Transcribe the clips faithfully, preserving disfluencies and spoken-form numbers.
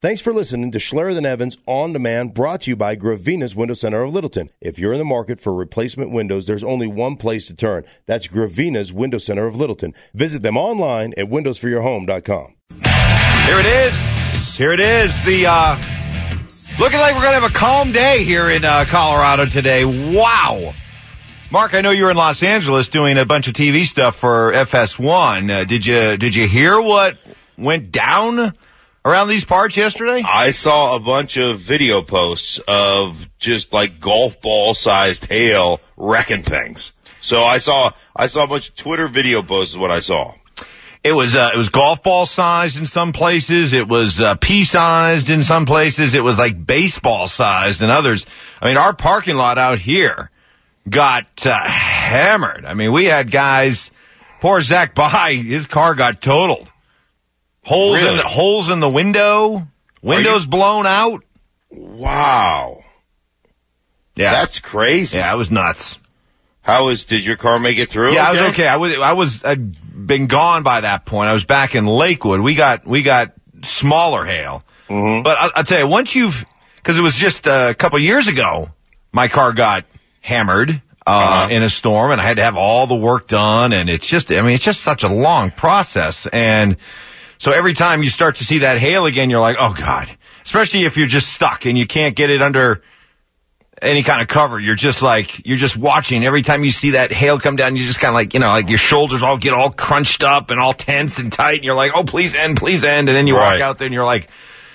Thanks for listening to Schlerer than Evans On Demand, brought to you by Gravina's Window Center of Littleton. If you're in the market for replacement windows, there's only one place to turn. That's Gravina's Window Center of Littleton. Visit them online at windows for your home dot com. Here it is. Here it is. The uh, looking like we're going to have a calm day here in uh, Colorado today. Wow. Mark, I know you were in Los Angeles doing a bunch of T V stuff for F S one. Uh, did you did you hear what went down around these parts yesterday? I saw a bunch of video posts of just like golf ball sized hail wrecking things. So I saw I saw a bunch of Twitter video posts is what I saw. It was uh, it was golf ball sized in some places. It was uh, pea sized in some places. It was like baseball sized in others. I mean, our parking lot out here got uh, hammered. I mean, we had guys. Poor Zach Bai, his car got totaled. Holes really? in the, holes in the window, windows you... blown out. Wow. Yeah, that's crazy. Yeah, it was nuts. How was? Did your car make it through? Yeah, okay? I was okay. I was I was I'd been gone by that point. I was back in Lakewood. We got we got smaller hail, mm-hmm. but I'll, I'll tell you, once you've because it was just a couple of years ago, my car got hammered uh, uh-huh. in a storm, and I had to have all the work done. And it's just, I mean, it's just such a long process, and so every time you start to see that hail again, you're like, oh God, especially if you're just stuck and you can't get it under any kind of cover. You're just like, you're just watching. Every time you see that hail come down, you just kind of like, you know, like your shoulders all get all crunched up and all tense and tight. And you're like, oh, please end, please end. And then you right. walk out there and you're like,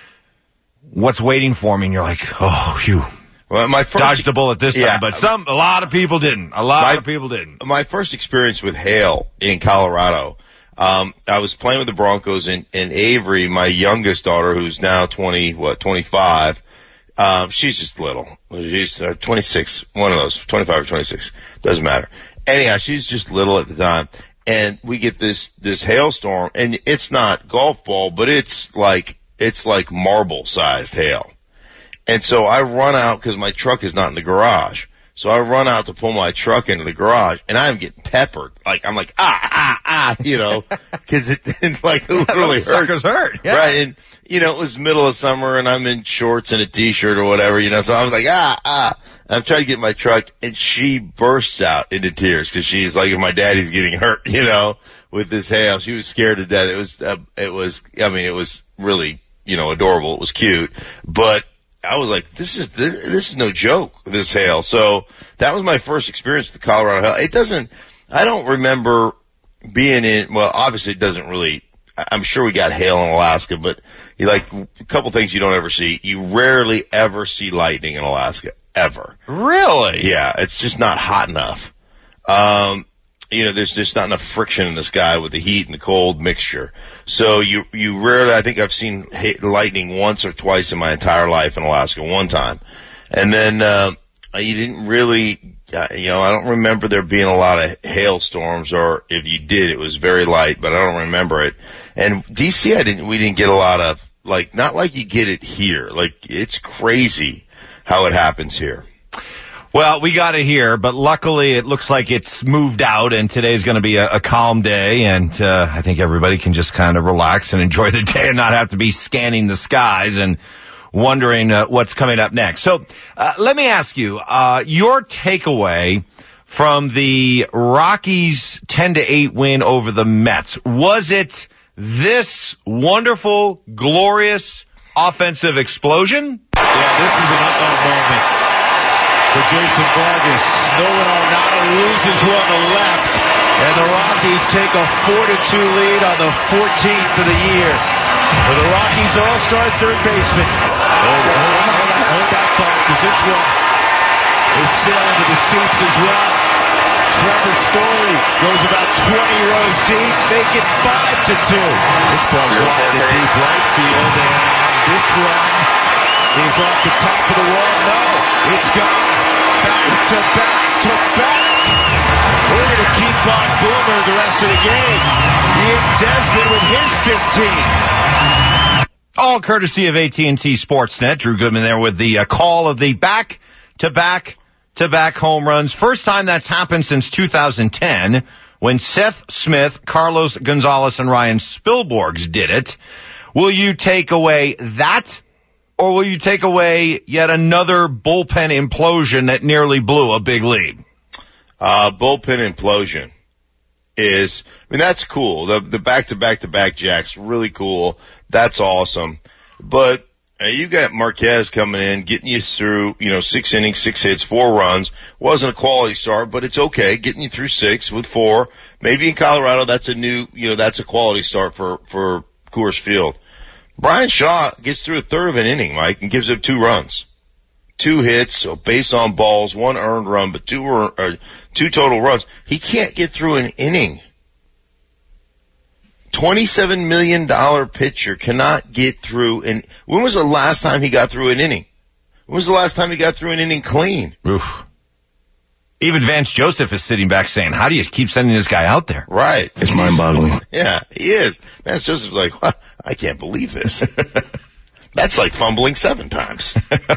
what's waiting for me? And you're like, oh, you well, my first, dodged a bullet this time. yeah, But some, a lot of people didn't. A lot my, of people didn't. My first experience with hail in Colorado, um, I was playing with the Broncos, and, and Avery, my youngest daughter, who's now twenty, what, twenty-five, um, she's just little. She's uh, twenty-six, one of those, twenty-five or twenty-six, doesn't matter. Anyhow, she's just little at the time, and we get this, this hailstorm, and it's not golf ball, but it's like, it's like marble sized hail. And so I run out because my truck is not in the garage. So I run out to pull my truck into the garage, and I'm getting peppered. Like, I'm like, ah, ah, ah, you know, because it, it like literally hurts. Suckers hurt. Yeah. Right. And, you know, it was middle of summer, and I'm in shorts and a t-shirt or whatever, you know, so I was like, ah, ah. I'm trying to get my truck, and she bursts out into tears because she's like, if my daddy's getting hurt, you know, with this hail. She was scared to death. It was, uh, it was, I mean, it was really, you know, adorable. It was cute, but I was like, this is, this, this is no joke, this hail. So that was my first experience with the Colorado hail. It doesn't, I don't remember being in, well, obviously it doesn't really, I'm sure we got hail in Alaska, but you like, a couple things you don't ever see. You rarely ever see lightning in Alaska, ever. Really? Yeah, it's just not hot enough. Um, you know, there's just not enough friction in the sky with the heat and the cold mixture. So you, you rarely, I think I've seen ha- lightning once or twice in my entire life in Alaska, one time. And then, uh, you didn't really, uh, you know, I don't remember there being a lot of hailstorms, or if you did, it was very light, but I don't remember it. And D C, I didn't, we didn't get a lot of, like, not like you get it here. Like, it's crazy how it happens here. Well, we got it here, but luckily it looks like it's moved out, and today's going to be a, a calm day, and uh, I think everybody can just kind of relax and enjoy the day and not have to be scanning the skies and wondering uh, what's coming up next. So uh, let me ask you, uh, your takeaway from the Rockies' ten to eight win over the Mets. Was it this wonderful, glorious offensive explosion? Yeah, this is an uh-oh moment for Jason Vargas. Nolan Arenado loses one on the left, and the Rockies take a four to two lead on the fourteenth of the year. For the Rockies all-star third baseman. Hold on, hold on, hold that thought, because this one is sailing to the seats as well. Trevor Story goes about twenty rows deep, make it five to two. This ball's lined to deep right field, and this one is off the top of the wall. No, it's gone. Back to back to back. We're going to keep on Boomer the rest of the game. Ian Desmond with his fifteen. All courtesy of A T and T Sportsnet. Drew Goodman there with the uh, call of the back-to-back-to-back home runs. First time that's happened since two thousand ten when Seth Smith, Carlos Gonzalez, and Ryan Spilborghs did it. Will you take away that, or will you take away yet another bullpen implosion that nearly blew a big lead? Uh, bullpen implosion is, I mean, that's cool. The, the back-to-back-to-back jacks, really cool. That's awesome. But uh, you got Marquez coming in, getting you through, you know, six innings, six hits, four runs. Wasn't a quality start, but it's okay. Getting you through six with four. Maybe in Colorado, that's a new, you know, that's a quality start for, for Coors Field. Brian Shaw gets through a third of an inning, Mike, and gives up two runs. Two hits, so base on balls, one earned run, but two uh, two total runs. He can't get through an inning. twenty-seven million dollars pitcher cannot get through an, when was the last time he got through an inning? When was the last time he got through an inning clean? Oof. Even Vance Joseph is sitting back saying, how do you keep sending this guy out there? Right. It's mind-boggling. Yeah, he is. Vance Joseph's like, well, I can't believe this. That's like fumbling seven times.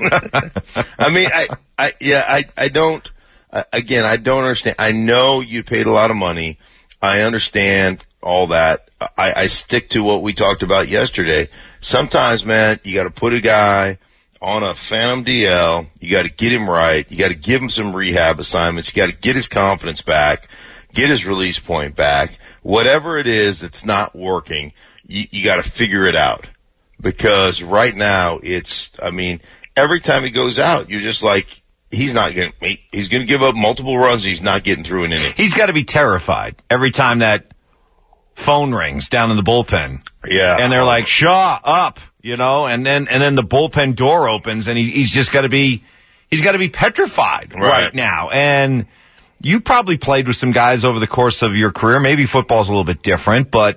I mean, I, I, yeah, I, I don't, I, again, I don't understand. I know you paid a lot of money. I understand all that. I, I stick to what we talked about yesterday. Sometimes, man, you got to put a guy on a phantom D L. You got to get him right. You got to give him some rehab assignments. You got to get his confidence back, get his release point back. Whatever it is that's not working, you, you got to figure it out. Because right now it's, I mean, every time he goes out, you're just like, he's not going to, he's going to give up multiple runs. He's not getting through an inning. He's got to be terrified every time that phone rings down in the bullpen. Yeah. And they're like, Shaw, up, you know, and then, and then the bullpen door opens and he, he's just got to be, he's got to be petrified right. right now. And you probably played with some guys over the course of your career. Maybe football's a little bit different, but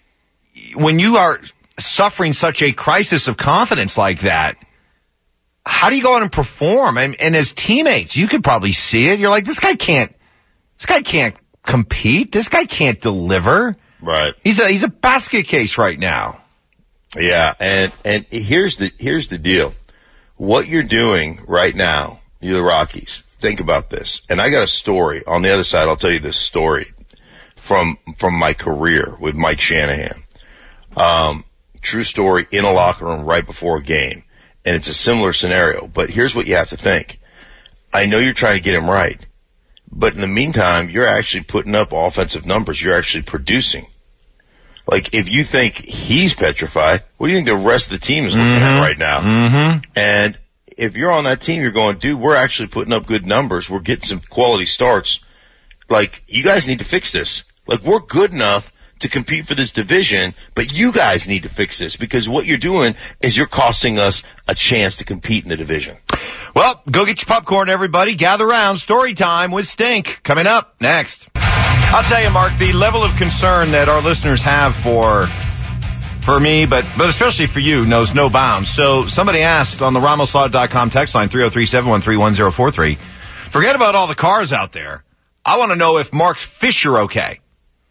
when you are suffering such a crisis of confidence like that, how do you go out and perform? And, and as teammates, you could probably see it. You're like, this guy can't, this guy can't compete. This guy can't deliver. Right. He's a, he's a basket case right now. Yeah. And, and here's the, here's the deal. What you're doing right now, you the Rockies, think about this. And I got a story on the other side. I'll tell you this story from, from my career with Mike Shanahan. Um, True story, in a locker room right before a game. And it's a similar scenario. But here's what you have to think. I know you're trying to get him right. But in the meantime, you're actually putting up offensive numbers. You're actually producing. Like, if you think he's petrified, what do you think the rest of the team is looking mm-hmm. at right now? Mm-hmm. And if you're on that team, you're going, dude, we're actually putting up good numbers. We're getting some quality starts. Like, you guys need to fix this. Like, we're good enough to compete for this division, but you guys need to fix this because what you're doing is you're costing us a chance to compete in the division. Well, go get your popcorn, everybody. Gather around. Story time with Stink coming up next. I'll tell you, Mark, the level of concern that our listeners have for for me, but but especially for you, knows no bounds. So somebody asked on the Ramos Law dot com text line, three oh three, seven one three, one oh four three, forget about all the cars out there. I want to know if Mark's fish are okay.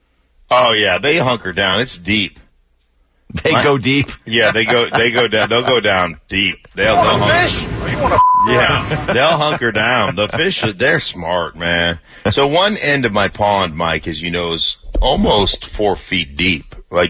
Oh yeah, they hunker down. It's deep. They My, go deep. Yeah, they go. They go down. They'll go down deep. They'll, you they'll want a fish? Or you want a yeah, they'll hunker down. The fish, they're smart, man. So one end of my pond, Mike, as you know, is almost four feet deep. Like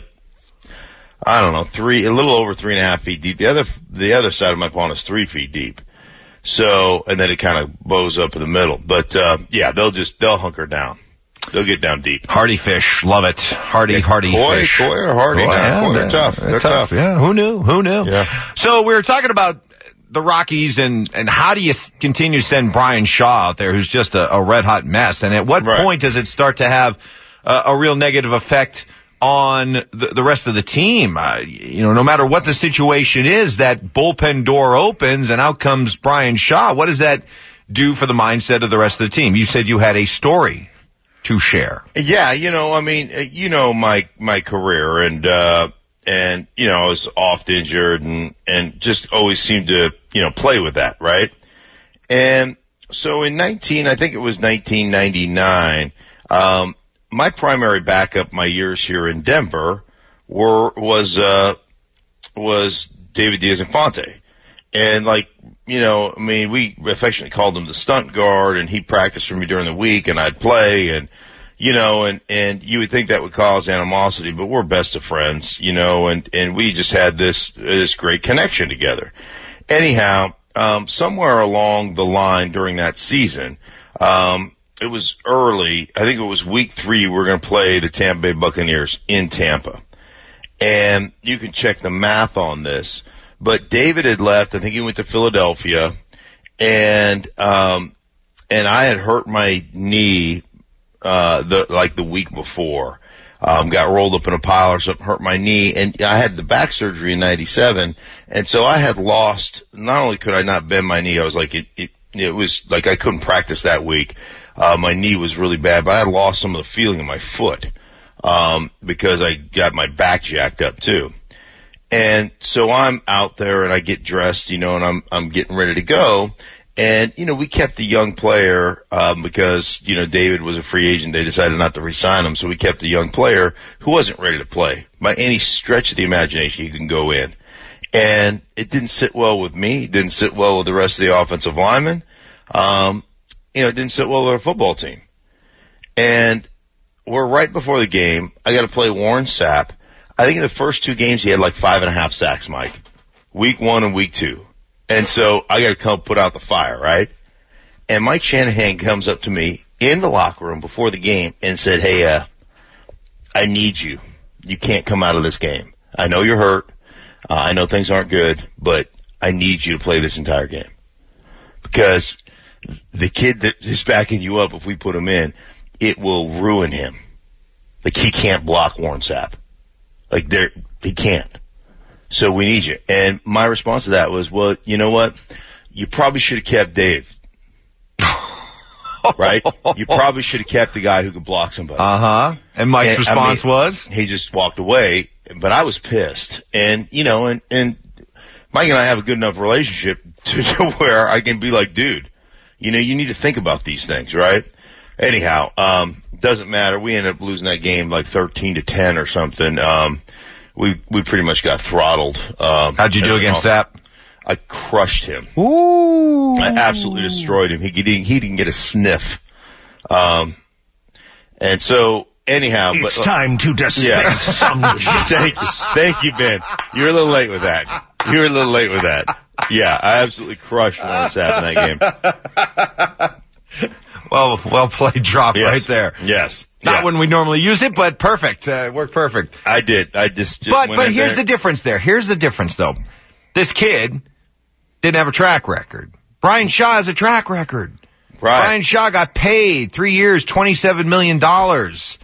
I don't know, three, a little over three and a half feet deep. The other, the other side of my pond is three feet deep. So, and then it kind of bows up in the middle. But uh yeah, they'll just they'll hunker down. They'll get down deep. Hardy fish. Love it. Hardy, yeah, hardy koi, fish. Koi or hardy Koi, now. Yeah, Koi, they're, they're tough. They're, they're tough. tough. Yeah. Who knew? Who knew? Yeah. So we were talking about the Rockies and, and how do you continue to send Brian Shaw out there, who's just a, a red hot mess? And at what right. point does it start to have uh, a real negative effect on the, the rest of the team? Uh, you know, no matter what the situation is, that bullpen door opens and out comes Brian Shaw. What does that do for the mindset of the rest of the team? You said you had a story to share. Yeah, you know, I mean, you know, my, my career and, uh, and, you know, I was oft injured and, and just always seemed to, you know, play with that, right? And so in nineteen, I think it was nineteen ninety-nine, um, my primary backup my years here in Denver were, was, uh, was David Diaz-Infante. And like, you know, I mean, we affectionately called him the stunt guard and he practiced for me during the week and I'd play and, you know, and, and you would think that would cause animosity, but we're best of friends, you know, and, and we just had this, this great connection together. Anyhow, um, somewhere along the line during that season, um, it was early. I think it was week three. We were going to play the Tampa Bay Buccaneers in Tampa. And you can check the math on this, but David had left. I think he went to Philadelphia, and, um, and I had hurt my knee, uh, the, like the week before. Um, got rolled up in a pile or something, hurt my knee, and I had the back surgery in ninety-seven, and so I had lost, not only could I not bend my knee, I was like, it, it, it was like I couldn't practice that week. Uh, my knee was really bad, but I had lost some of the feeling in my foot, um, because I got my back jacked up too. And so I'm out there and I get dressed, you know, and I'm, I'm getting ready to go. And, you know, we kept a young player, um, because, you know, David was a free agent. They decided not to re-sign him. So we kept a young player who wasn't ready to play by any stretch of the imagination. He can go in. And it didn't sit well with me. It didn't sit well with the rest of the offensive linemen. Um, you know, it didn't sit well with our football team. And we're right before the game. I got to play Warren Sapp. I think in the first two games he had like five and a half sacks, Mike. Week one and week two. And so I got to come put out the fire, right? And Mike Shanahan comes up to me in the locker room before the game and said, hey, uh, I need you. You can't come out of this game. I know you're hurt. Uh, I know things aren't good, but I need you to play this entire game. Because the kid that is backing you up, if we put him in, it will ruin him. Like, he can't block Warren Sapp. Like, there, he can't. So we need you. And my response to that was, well, you know what? You probably should have kept Dave. Right? You probably should have kept the guy who could block somebody. Uh-huh. And Mike's and, response I mean, was? He just walked away, but I was pissed. And, you know, and, and Mike and I have a good enough relationship to, to where I can be like, dude, you know, you need to think about these things, right? Anyhow, um, doesn't matter. We ended up losing that game like thirteen to ten or something. Um, we, we pretty much got throttled. Um, How'd you do against Sapp? I crushed him. Ooh. I absolutely destroyed him. He didn't, he didn't get a sniff. Um, and so anyhow, it's but, uh, time to dispense yeah. some Thank you. Thank you, Ben. You're a little late with that. You're a little late with that. Yeah, I absolutely crushed Warren Sapp in that game. Well, well played drop yes. right there. Yes. Not yeah. when we normally use it, but perfect. Uh, worked perfect. I did. I just, just But, went but in here's there. the difference there. Here's the difference though. This kid didn't have a track record. Brian Shaw has a track record. Right. Brian Shaw got paid three years, twenty-seven million dollars.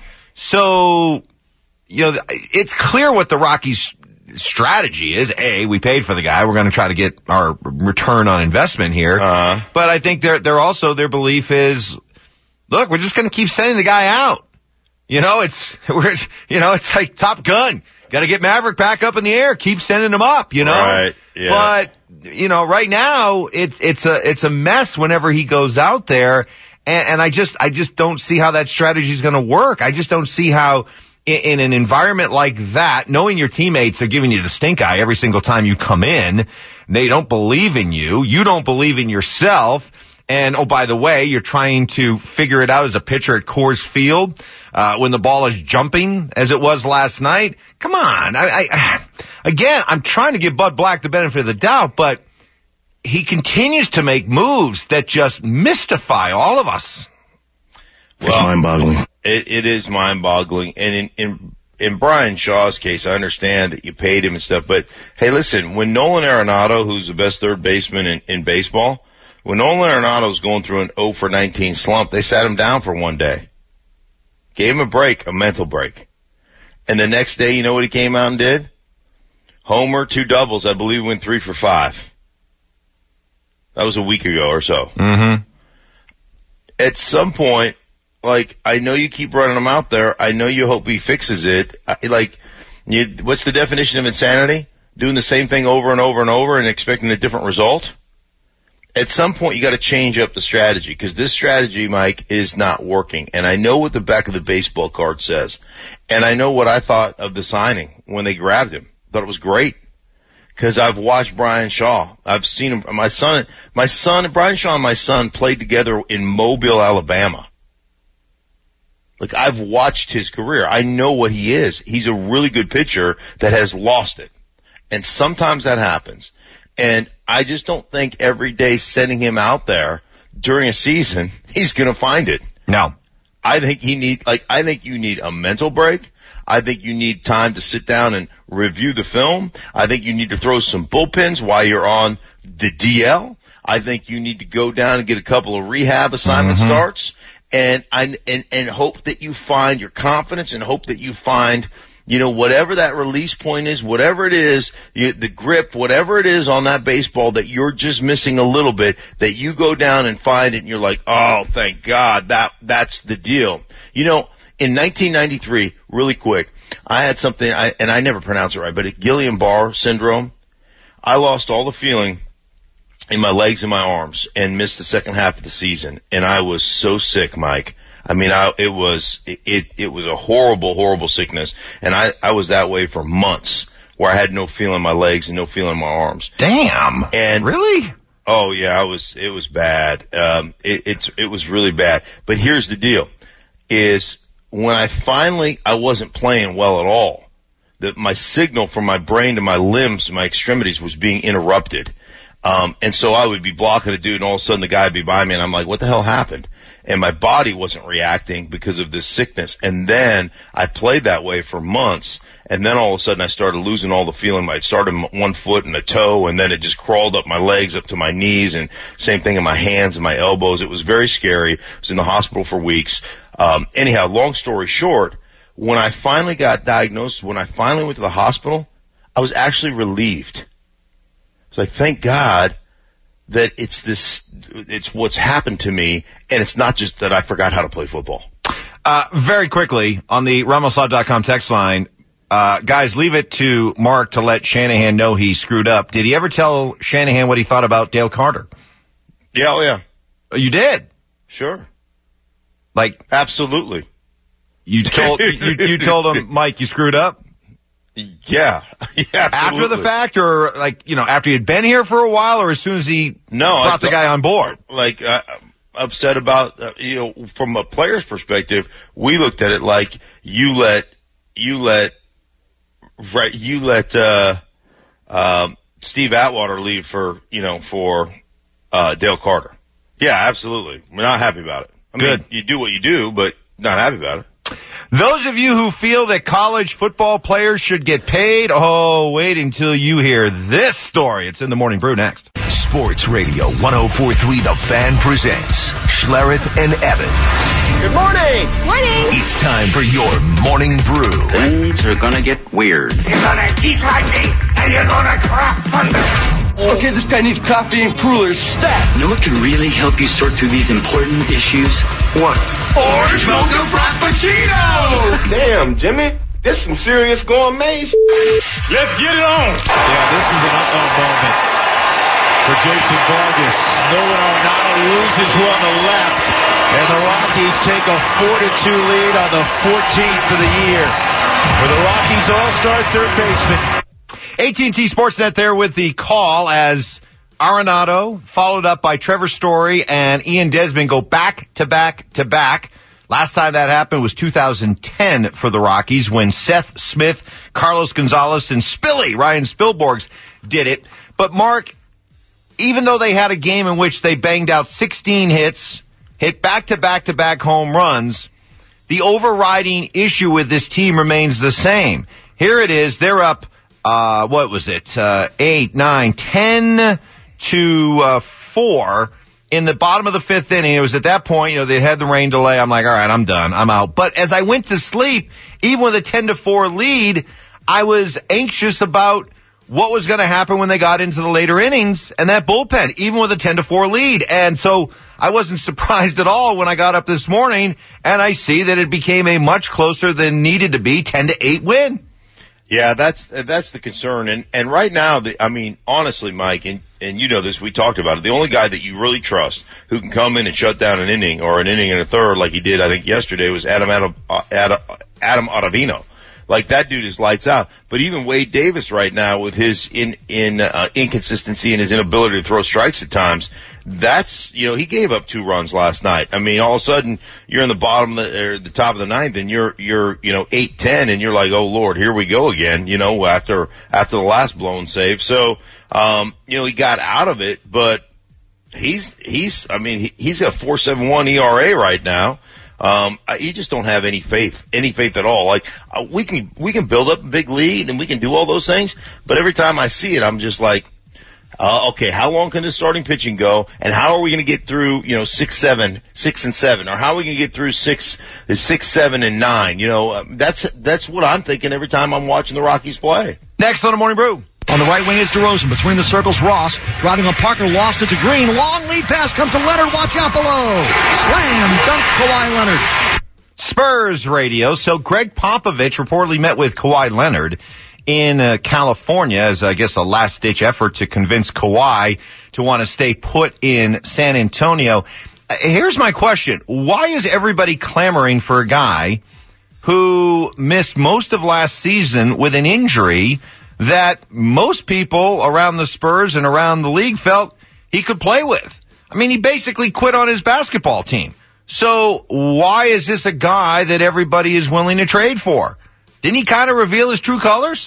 So, you know, it's clear what the Rockies' strategy is. A, we paid for the guy. We're going to try to get our return on investment here. Uh-huh. But I think they're, they're also, their belief is, look, we're just going to keep sending the guy out. You know, it's, we're, you know, it's like Top Gun. Got to get Maverick back up in the air. Keep sending him up, you know? Right. Yeah. But, you know, right now, it's, it's a, it's a mess whenever he goes out there. And, and I just, I just don't see how that strategy is going to work. I just don't see how in, in an environment like that, knowing your teammates are giving you the stink eye every single time you come in, they don't believe in you. You don't believe in yourself. And, oh, by the way, you're trying to figure it out as a pitcher at Coors Field, uh, when the ball is jumping as it was last night. Come on. I, I, again, I'm trying to give Bud Black the benefit of the doubt, but he continues to make moves that just mystify all of us. Well, it's mind-boggling. It, it is mind-boggling. And in, in, in Brian Shaw's case, I understand that you paid him and stuff, but hey, listen, when Nolan Arenado, who's the best third baseman in, in baseball, when Nolan Arenado's going through an oh for nineteen slump, they sat him down for one day. Gave him a break, a mental break. And the next day, you know what he came out and did? Homer, two doubles. I believe went three for five. That was a week ago or so. Mm-hmm. At some point, like, I know you keep running him out there. I know you hope he fixes it. I, like, you, what's the definition of insanity? Doing the same thing over and over and over and expecting a different result? At some point, you got to change up the strategy, because this strategy, Mike, is not working. And I know what the back of the baseball card says. And I know what I thought of the signing when they grabbed him. Thought it was great. Because I've watched Brian Shaw. I've seen him. My son, my son, Brian Shaw and my son played together in Mobile, Alabama. Like, I've watched his career. I know what he is. He's a really good pitcher that has lost it. And sometimes that happens. And I just don't think every day sending him out there during a season, he's going to find it. No. I think he need, like, I think you need a mental break. I think you need time to sit down and review the film. I think you need to throw some bullpens while you're on the D L. I think you need to go down and get a couple of rehab assignment mm-hmm. starts and, and, and, and hope that you find your confidence and hope that you find, you know, whatever that release point is, whatever it is, you, the grip, whatever it is on that baseball that you're just missing a little bit, that you go down and find it and you're like, oh, thank God, that, that's the deal. You know, in nineteen ninety-three, really quick, I had something, I, and I never pronounce it right, but Guillain-Barré syndrome. I lost all the feeling in my legs and my arms and missed the second half of the season. And I was so sick, Mike. I mean, I, it was, it, it, it was a horrible, horrible sickness. And I, I was that way for months where I had no feeling in my legs and no feeling in my arms. Damn. And really? Oh yeah, I was, it was bad. Um, it, it's, it was really bad. But here's the deal is when I finally, I wasn't playing well at all. That my signal from my brain to my limbs to my extremities was being interrupted. Um, and so I would be blocking a dude and all of a sudden the guy would be by me and I'm like, what the hell happened? And my body wasn't reacting because of this sickness. And then I played that way for months. And then all of a sudden I started losing all the feeling. I started one foot and a toe and then it just crawled up my legs up to my knees and same thing in my hands and my elbows. It was very scary. I was in the hospital for weeks. Um, anyhow, long story short, when I finally got diagnosed, when I finally went to the hospital, I was actually relieved. So I thank God that it's this, it's what's happened to me, and it's not just that I forgot how to play football. Uh, very quickly, on the Ramos Law dot com text line, uh, guys, leave it to Mark to let Shanahan know he screwed up. Did he ever tell Shanahan what he thought about Dale Carter? Yeah, oh yeah. You did? Sure. Like, absolutely. You told, you, you told him, Mike, you screwed up? Yeah. yeah absolutely. After the fact, or like, you know, after he had been here for a while, or as soon as he no, brought the guy on board? Like, uh, upset about, uh, you know, from a player's perspective, we looked at it like you let, you let, right, you let, uh, um, Steve Atwater leave for, you know, for, uh, Dale Carter. Yeah, absolutely. We're not happy about it. I mean, Good. You do what you do, but not happy about it. Those of you who feel that college football players should get paid, oh, wait until you hear this story. It's in the Morning Brew next. Sports Radio one oh four point three The Fan presents Schlereth and Evans. Good morning. Morning. It's time for your Morning Brew. Things are gonna get weird. You're gonna eat like me, and you're gonna crap thunder. Okay, this guy needs coffee and crullers stat. You know what can really help you sort through these important issues? What? Orange mocha frappuccino! Damn, Jimmy. This some serious gourmet. Let's get it on. Yeah, this is an uh-oh moment for Jason Vargas. Nolan Arenado loses one on the left, and the Rockies take a four to two lead on the fourteenth of the year for the Rockies all-star third baseman. A T and T Sportsnet there with the call as Arenado, followed up by Trevor Story and Ian Desmond, go back to back to back. Last time that happened was two thousand ten for the Rockies when Seth Smith, Carlos Gonzalez, and Spilly, Ryan Spilborghs, did it. But Mark, even though they had a game in which they banged out sixteen hits, hit back to back to back home runs, the overriding issue with this team remains the same. Here it is, they're up Uh, what was it? Uh, eight, nine, ten to, uh, four in the bottom of the fifth inning. It was at that point, you know, they had the rain delay. I'm like, all right, I'm done. I'm out. But as I went to sleep, even with a ten to four lead, I was anxious about what was going to happen when they got into the later innings and that bullpen, even with a ten to four lead. And so I wasn't surprised at all when I got up this morning and I see that it became a much closer than needed to be ten to eight win. Yeah, that's that's the concern, and and right now, the, I mean, honestly, Mike, and and you know this, we talked about it. The only guy that you really trust who can come in and shut down an inning or an inning and a third, like he did, I think yesterday, was Adam Adam Adam, Adam Ottavino. Like, that dude is lights out. But even Wade Davis right now, with his in, in, uh, inconsistency and his inability to throw strikes at times, that's, you know, he gave up two runs last night. I mean, all of a sudden, you're in the bottom, of the, or the top of the ninth, and you're, you're, you know, eight ten, and you're like, oh Lord, here we go again, you know, after, after the last blown save. So, um, you know, he got out of it, but he's, he's, I mean, he, he's got four seven one E R A right now. Um, you just don't have any faith, any faith at all. Like, uh, we can, we can build up a big lead and we can do all those things, but every time I see it, I'm just like, uh, okay, how long can this starting pitching go? And how are we going to get through, you know, six, seven, six and seven, or how are we going to get through six, six, seven and nine? You know, uh, that's, that's what I'm thinking every time I'm watching the Rockies play. Next on the Morning Brew. On the right wing is DeRozan. Between the circles, Ross. Driving on Parker, lost it to Green. Long lead pass comes to Leonard. Watch out below. Slam dunk Kawhi Leonard. Spurs radio. So Greg Popovich reportedly met with Kawhi Leonard in uh, California as, I guess, a last-ditch effort to convince Kawhi to want to stay put in San Antonio. Uh, here's my question. Why is everybody clamoring for a guy who missed most of last season with an injury that most people around the Spurs and around the league felt he could play with? I mean, he basically quit on his basketball team. So why is this a guy that everybody is willing to trade for? Didn't he kind of reveal his true colors?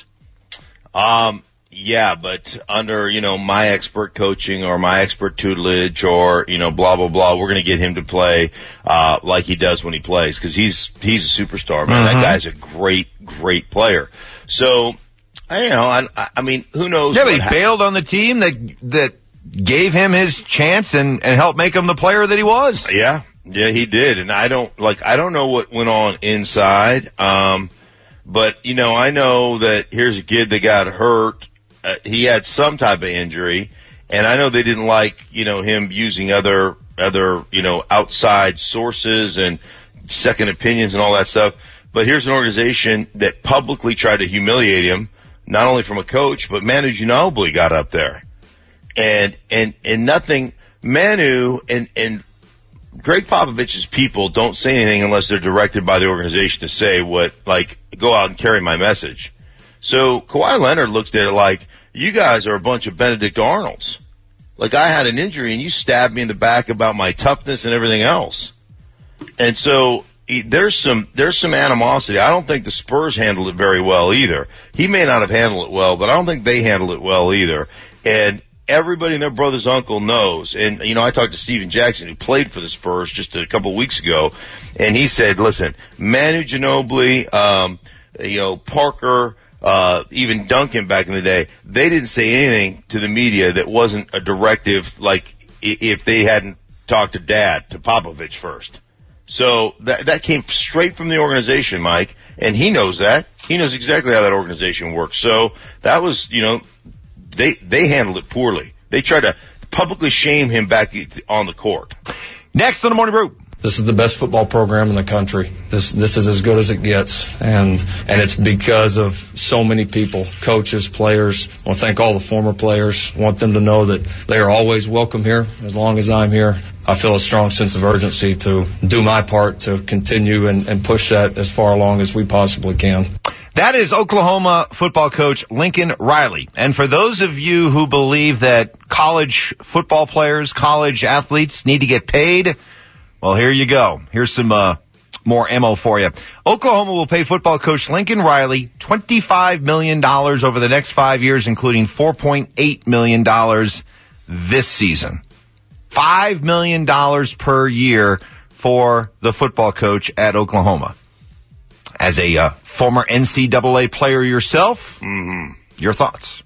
Um, yeah, but under, you know, my expert coaching or my expert tutelage or, you know, blah, blah, blah, we're going to get him to play, uh, like he does when he plays, because he's, he's a superstar, man. Mm-hmm. That guy's a great, great player. So, I, you know, I, I mean, who knows? Yeah, but he bailed on the team that, that gave him his chance and, and helped make him the player that he was. Yeah. Yeah, he did. And I don't, like, I don't know what went on inside. Um, but, you know, I know that here's a kid that got hurt. Uh, he had some type of injury. And I know they didn't like, you know, him using other, other, you know, outside sources and second opinions and all that stuff. But here's an organization that publicly tried to humiliate him, not only from a coach, but Manu Ginobili got up there. And, and, and nothing, Manu and, and, Greg Popovich's people don't say anything unless they're directed by the organization to say what, like, go out and carry my message. So Kawhi Leonard looked at it like, you guys are a bunch of Benedict Arnolds. Like, I had an injury and you stabbed me in the back about my toughness and everything else. And so there's some, there's some animosity. I don't think the Spurs handled it very well either. He may not have handled it well, but I don't think they handled it well either. And everybody and their brother's uncle knows. And, you know, I talked to Steven Jackson, who played for the Spurs just a couple of weeks ago, and he said, listen, Manu Ginobili, um, you know, Parker, uh, even Duncan back in the day, they didn't say anything to the media that wasn't a directive, like, if they hadn't talked to Dad, to Popovich first. So that, that came straight from the organization, Mike, and he knows that. He knows exactly how that organization works. So that was, you know, They, they handled it poorly. They tried to publicly shame him back on the court. Next on the Morning Brew. This is the best football program in the country. This, this is as good as it gets. And, and it's because of so many people, coaches, players. I want to thank all the former players. I want them to know that they are always welcome here as long as I'm here. I feel a strong sense of urgency to do my part to continue and, and push that as far along as we possibly can. That is Oklahoma football coach Lincoln Riley. And for those of you who believe that college football players, college athletes need to get paid, well, here you go. Here's some uh, more ammo for you. Oklahoma will pay football coach Lincoln Riley twenty-five million dollars over the next five years, including four point eight million dollars this season. five million dollars per year for the football coach at Oklahoma. As a uh, former N C double A player yourself, mm-hmm. your thoughts?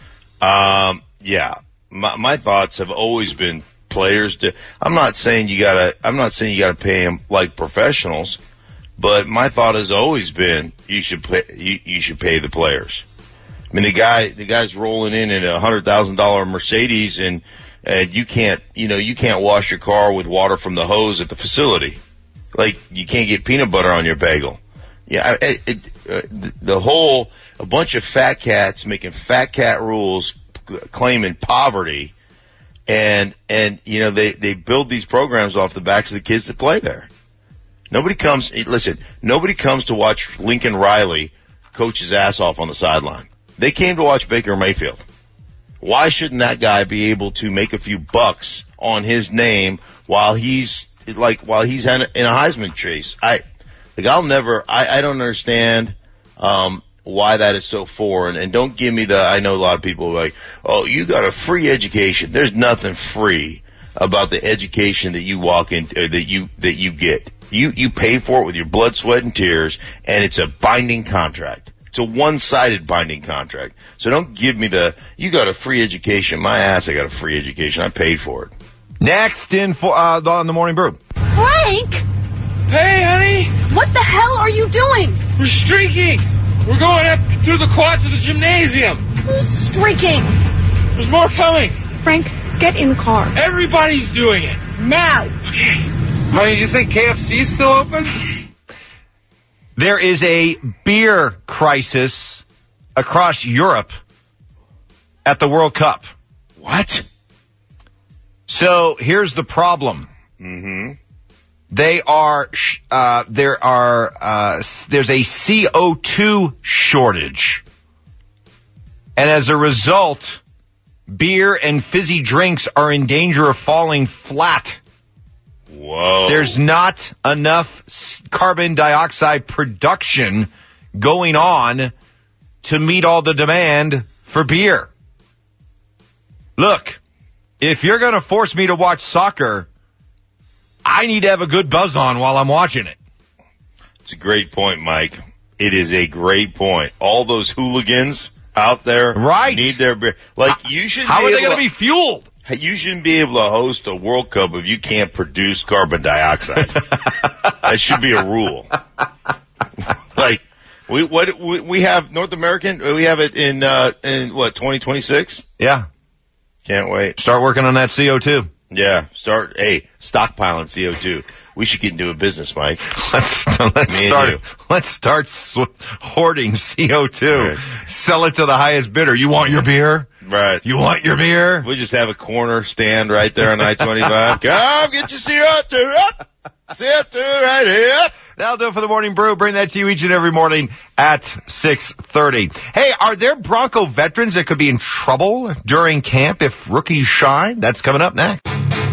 Um, yeah, my, my thoughts have always been players. To, I'm not saying you gotta. I'm not saying you gotta pay them like professionals, but my thought has always been you should pay. You, you should pay the players. I mean, the guy, the guy's rolling in in a hundred thousand dollar Mercedes, and and you can't, you know, you can't wash your car with water from the hose at the facility. Like, you can't get peanut butter on your bagel. Yeah, it, it, uh, the whole, a bunch of fat cats making fat cat rules, claiming poverty, and, and, you know, they, they build these programs off the backs of the kids that play there. Nobody comes, listen, nobody comes to watch Lincoln Riley coach his ass off on the sideline. They came to watch Baker Mayfield. Why shouldn't that guy be able to make a few bucks on his name while he's like while he's in a, in a Heisman chase? I like I'll never. I, I don't understand um, why that is so foreign. And don't give me the. I know a lot of people are like, oh, you got a free education. There's nothing free about the education that you walk in uh, that you that you get. You you pay for it with your blood, sweat, and tears, and it's a binding contract. It's a one-sided binding contract. So don't give me the, you got a free education. My ass, I got a free education. I paid for it. Next in for, uh, on the Morning Brew. Frank! Hey, honey! What the hell are you doing? We're streaking! We're going up through the quad to the gymnasium. Who's streaking? There's more coming. Frank, get in the car. Everybody's doing it. Now. Okay. Honey, do you think K F C's still open? There is a beer crisis across Europe at the World Cup. What? So here's the problem. Mm-hmm. They are, uh, there are, uh, there's a C O two shortage. And as a result, beer and fizzy drinks are in danger of falling flat. Whoa. There's not enough carbon dioxide production going on to meet all the demand for beer. Look, if you're going to force me to watch soccer, I need to have a good buzz on while I'm watching it. It's a great point, Mike. It is a great point. All those hooligans out there right. need their beer. Like, you should How be are they going to be fueled? You shouldn't be able to host a World Cup if you can't produce carbon dioxide. That should be a rule. Like, we what we, we have North American. We have it in uh in what twenty twenty-six. Yeah, can't wait. Start working on that C O two. Yeah, start. Hey, stockpiling C O two. We should get into a business, Mike. Let's let's Me start. Let's start sw- hoarding C O two. Right. Sell it to the highest bidder. You want your beer? Right. You want your beer? We just have a corner stand right there on I twenty-five. Come get your C O two. C O two right here. That'll do it for the Morning Brew. Bring that to you each and every morning at six thirty. Hey, are there Bronco veterans that could be in trouble during camp if rookies shine? That's coming up next.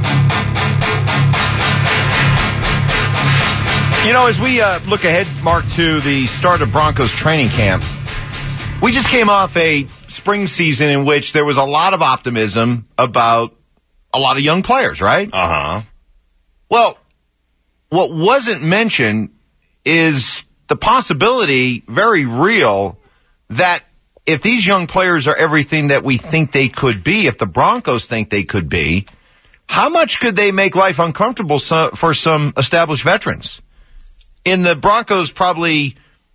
You know, as we uh, look ahead, Mark, to the start of Broncos training camp, we just came off a spring season in which there was a lot of optimism about a lot of young players, right? Uh-huh. Well, what wasn't mentioned is the possibility, very real, that if these young players are everything that we think they could be, if the Broncos think they could be, how much could they make life uncomfortable so, for some established veterans? In the Broncos' probably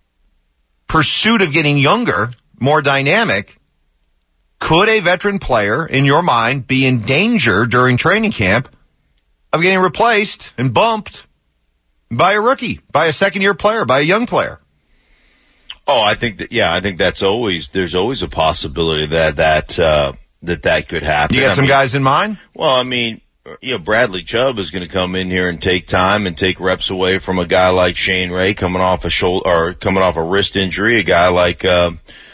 pursuit of getting younger, more dynamic, could a veteran player, in your mind, be in danger during training camp of getting replaced and bumped by a rookie, by a second-year player, by a young player? Oh, I think that, yeah, I think that's always, there's always a possibility that, that, uh, that that could happen. You got I some mean, guys in mind? Well, I mean, you know, Bradley Chubb is going to come in here and take time and take reps away from a guy like Shane Ray coming off a shoulder, or coming off a wrist injury, a guy like, uh,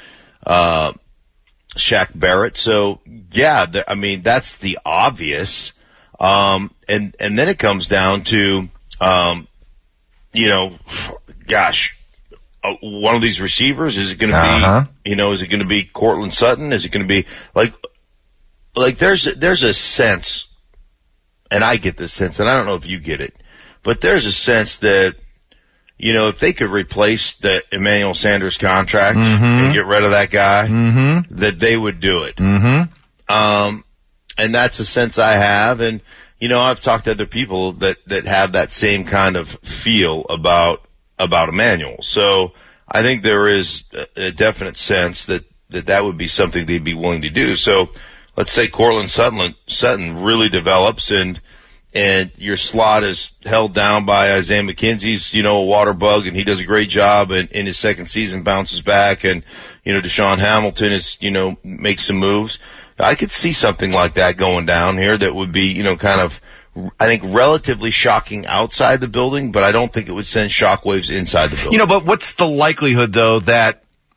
uh, Shaq Barrett. So, yeah, th- I mean, that's the obvious. Um, and, and then it comes down to, um, you know, gosh, uh, one of these receivers, is it going to uh-huh. be, you know, is it going to be Cortland Sutton? Is it going to be like, like there's, there's a sense, and I get this sense, and I don't know if you get it, but there's a sense that, you know, if they could replace the Emmanuel Sanders contract mm-hmm. and get rid of that guy, mm-hmm. that they would do it. Mm-hmm. Um, and that's a sense I have. And, you know, I've talked to other people that, that have that same kind of feel about, about Emmanuel. So I think there is a, a definite sense that, that that would be something they'd be willing to do. So let's say Cortland Sutton, Sutton really develops and, and your slot is held down by Isaiah McKenzie's, you know, a water bug, and he does a great job, and in his second season bounces back, and, you know, Deshaun Hamilton is, you know, makes some moves. I could see something like that going down here that would be, you know, kind of, I think, relatively shocking outside the building, but I don't think it would send shockwaves inside the building. You know, but what's the likelihood, though, that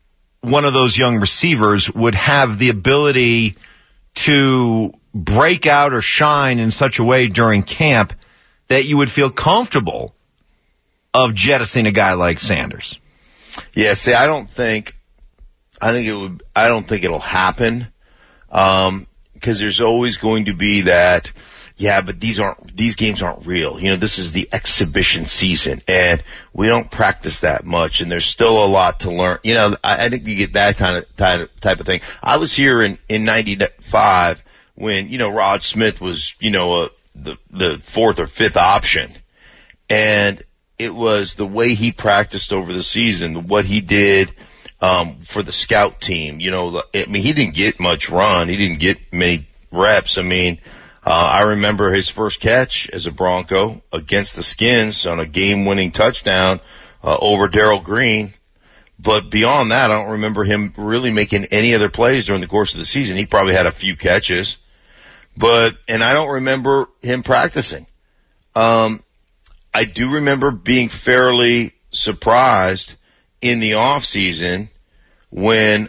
one of those young receivers would have the ability to break out or shine in such a way during camp that you would feel comfortable of jettisoning a guy like Sanders. Yeah, see, I don't think, I think it would, I don't think it'll happen. Um, cause there's always going to be that, yeah, but these aren't, these games aren't real. You know, this is the exhibition season and we don't practice that much and there's still a lot to learn. You know, I, I think you get that kind of, kind of type of thing. I was here in, in ninety-five when, you know, Rod Smith was, you know, uh, the, the fourth or fifth option. And it was the way he practiced over the season, what he did, um, for the scout team. You know, I mean, he didn't get much run. He didn't get many reps. I mean, uh, I remember his first catch as a Bronco against the Skins on a game-winning touchdown, uh, over Darrell Green. But beyond that, I don't remember him really making any other plays during the course of the season. He probably had a few catches. But, and I don't remember him practicing. Um, I do remember being fairly surprised in the off season when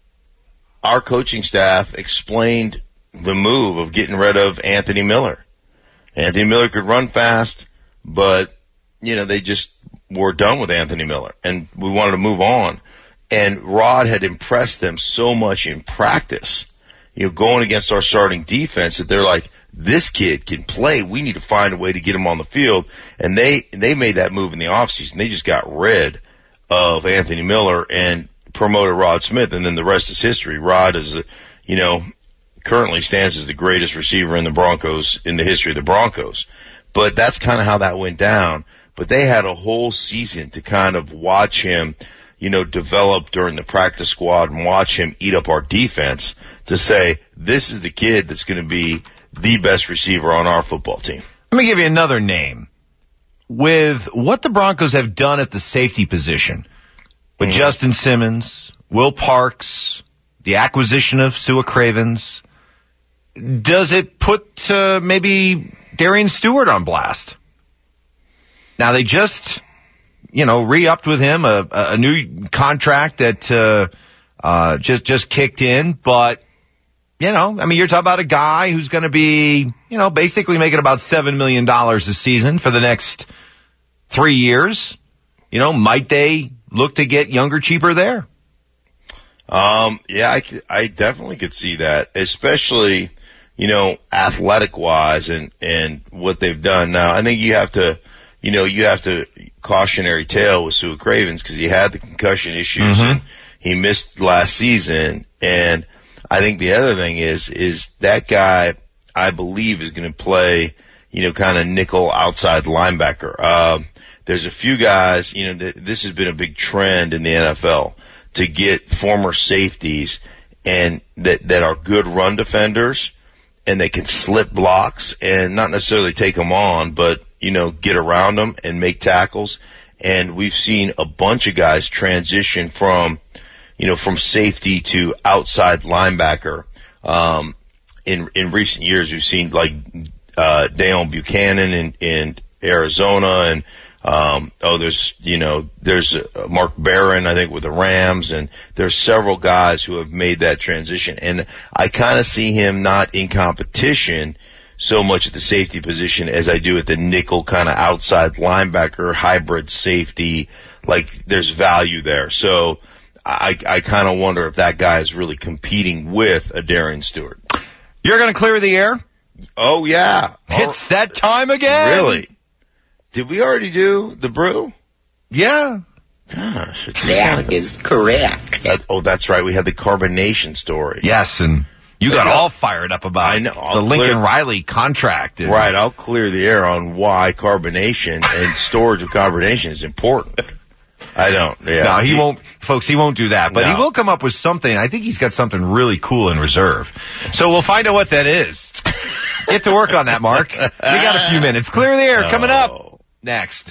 our coaching staff explained the move of getting rid of Anthony Miller. Anthony Miller could run fast, but, you know, they just were done with Anthony Miller and we wanted to move on. And Rod had impressed them so much in practice, you know, going against our starting defense that they're like, this kid can play. We need to find a way to get him on the field. And they, they made that move in the offseason. They just got rid of Anthony Miller and promoted Rod Smith. And then the rest is history. Rod is, a, you know, currently stands as the greatest receiver in the Broncos, in the history of the Broncos. But that's kind of how that went down. But they had a whole season to kind of watch him, you know, develop during the practice squad and watch him eat up our defense to say, this is the kid that's going to be the best receiver on our football team. Let me give you another name. With what the Broncos have done at the safety position, with mm-hmm. Justin Simmons, Will Parks, the acquisition of Sua Cravens, does it put uh, maybe Darian Stewart on blast? Now, they just, you know, re-upped with him a, a new contract that uh, uh, just just kicked in, but you know, I mean, you're talking about a guy who's going to be, you know, basically making about seven million dollars a season for the next three years. You know, might they look to get younger, cheaper there? Um, yeah, I, could, I definitely could see that, especially, you know, athletic-wise and, and what they've done. Now, I think you have to, you know, you have to cautionary tale with Sua Cravens because he had the concussion issues mm-hmm. and he missed last season. And I think the other thing is, is that guy, I believe, is going to play, you know, kind of nickel outside linebacker. Uh, there's a few guys, you know, th- this has been a big trend in the N F L to get former safeties and that, that are good run defenders and they can slip blocks and not necessarily take them on, but, you know, get around them and make tackles. And we've seen a bunch of guys transition from, you know, from safety to outside linebacker. Um, in, in recent years, we've seen like, uh, Deone Buchanan in, in Arizona and, um, oh, there's, you know, there's uh, Mark Barron, I think, with the Rams, and there's several guys who have made that transition. And I kind of see him not in competition so much at the safety position as I do at the nickel kind of outside linebacker, hybrid safety. Like, there's value there. So, I, I kind of wonder if that guy is really competing with a Darian Stewart. You're going to clear the air? Oh, yeah. It's that time again. Really? Did we already do the brew? Yeah. Gosh. That is correct. That, oh, that's right. We had the carbonation story. Yes, and you got all fired up about I know, the Lincoln clear, Riley contract. And, right. I'll clear the air on why carbonation and storage of carbonation is important. I don't. Yeah. No, he, he won't, folks, he won't do that. But no. He will come up with something. I think he's got something really cool in reserve. So we'll find out what that is. Get to work on that, Mark. We got a few minutes. Clear the air coming up next.